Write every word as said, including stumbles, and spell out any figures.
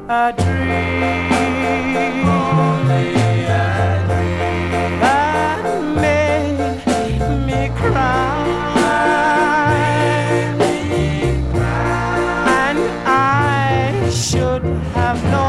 a dream, only a dream that made me cry, and I should have known